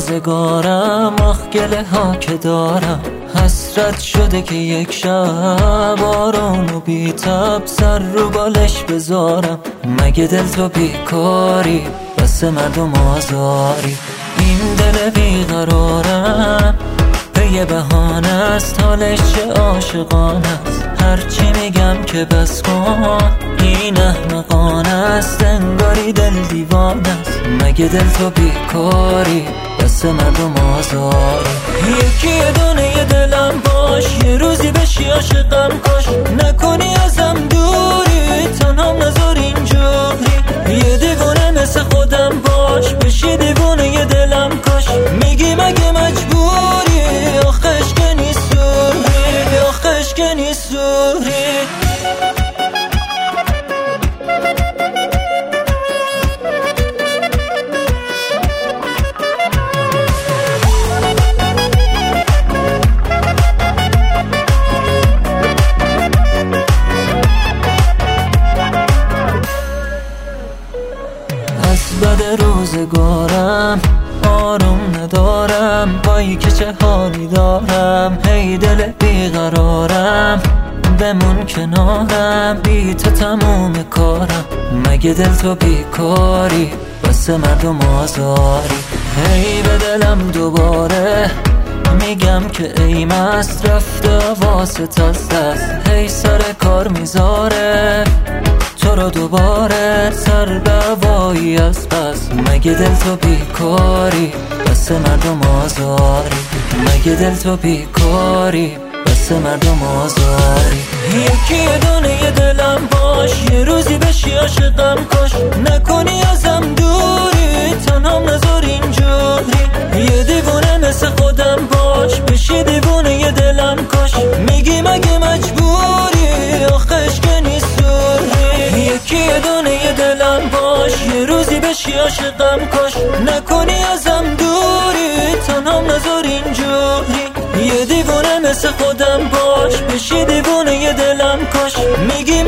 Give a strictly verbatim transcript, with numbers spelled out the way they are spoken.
روزگارم، آخ گله ها که دارم، حسرت شده که یک شب آروم و بی تب سر رو بالش بذارم. مگه دل تو بیکاری بس مردم آزاری؟ این دل بیقرارم به یه بهانه است، حالش چه عاشقانه است. هرچی میگم که بس کن این احمقانه است، انگاری دل دیوانه است. مگه دل تو بیکاری بس مردم آزاری؟ یکی دونه یه دلم باش، یه روزی بشی عاشقم کاش، نکنی ازم دوری تنهام نذار اینجوری. یه دیوانه مثل خودم باش، بشی دیوانه یه دلم کاش. میگی مگه مجبوری؟ آخش که نیستوری، آخش که نیستوری. بد روزگارم آروم ندارم، پایی که چه حالی دارم. هی دل بیقرارم بمون کنارم، بی تو تموم کارم. مگه دل تو بیکاری بس مردم آزاری؟ هی به دلم دوباره میگم که ای مست رفته واسه از دست. هی سر کار میذاره تو رو دوباره سر به هوایی از پس. مگه دل تو بیکاری بس مردم آزاری؟ مگه دل تو بیکاری بس مردم آزاری؟ یکی دونه یه دلم باش، یه روزی بشی عاشقم کاش، نکنی ازم دوری تنهام نذار اینجوری. یه دیوونه مثل خودم باش، بشی دیوونه یه دلم کاش. میگی مگه مجبوری؟ آخش که نیستوری. یکی دونه یه دلم باش، یه روزی بشی عاشقم کاش، نکنی ازم دوری تنهام نذار اینجوری. یه دیوونه مثل خودم باش، بشی دیوونه یه دلم کاش. میگی